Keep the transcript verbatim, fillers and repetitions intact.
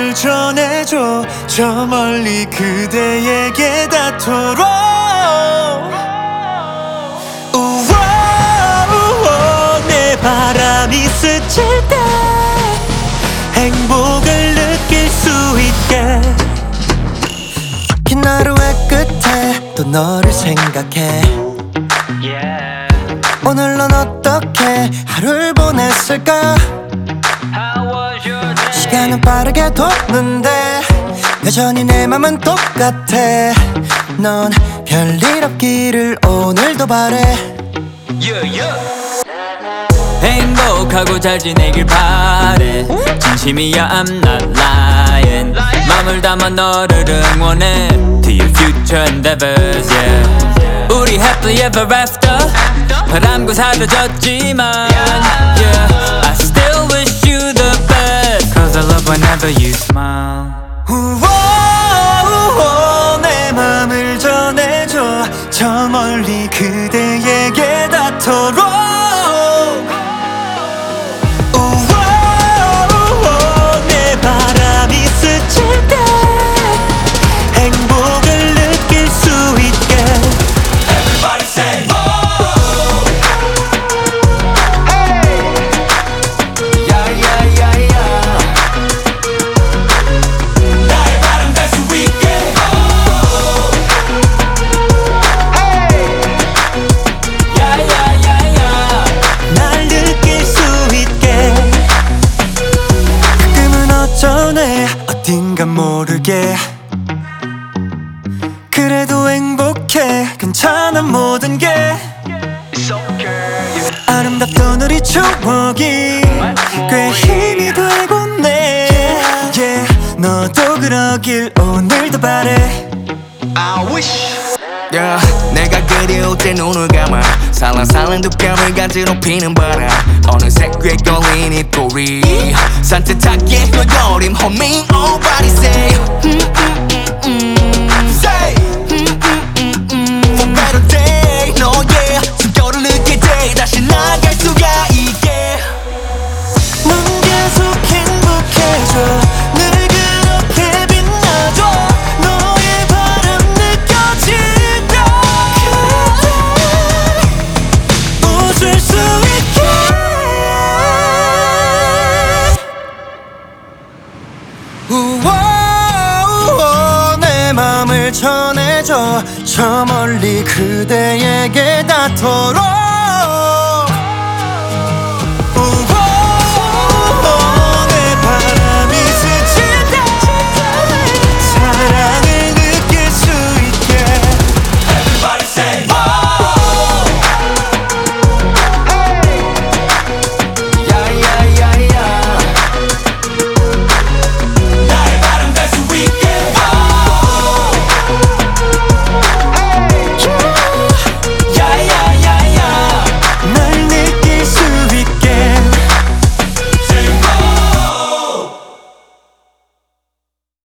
맘을 전해줘 저 멀리 그대에게 닿도록 우와, 우와, 내 바람이 스칠 때 행복을 느낄 수 있게 긴 하루의 끝에 또 너를 생각해 yeah. 오늘 넌 어떻게 하루를 보냈을까 시간은 빠르게 도는데 여전히 내 맘은 똑같아 넌 별일 없기를 오늘도 바래 yeah, yeah. 행복하고 잘 지내길 바래 진심이야 I'm not lying 맘을 담아 너를 응원해 To your future endeavors yeah. 우리 happily ever after 바람과 사라졌지만 yeah. I still wish you the best Cause I love whenever you smile 우와, 우와, 내 맘을 전해줘 저 멀리 그대에게 닿도록 어딘가 모르게 그래도 행복해 괜찮아 모든 게 아름답던 우리 추억이 꽤 힘이 되곤 해 yeah. 너도 그러길 오늘도 바래 I wish yeah. 내가 그리울 때 눈을 감아 살랑살랑 두 뺨을 간지럽히는 바람 어느새 꽤 걸린 이 꼬리 산뜻하게 널거림 homie nobody say mm, mm, mm, mm. say mm, mm, mm, mm. For better day no yeah 숨결을 느낄 때 다시 나갈 수가 있게 넌 계속 행복해져 늘 그렇게 빛나줘 너의 바람 느껴지면 그대 웃을 수 있게 우와, 우와, 내 맘을 전해줘 저 멀리 그대에게 닿도록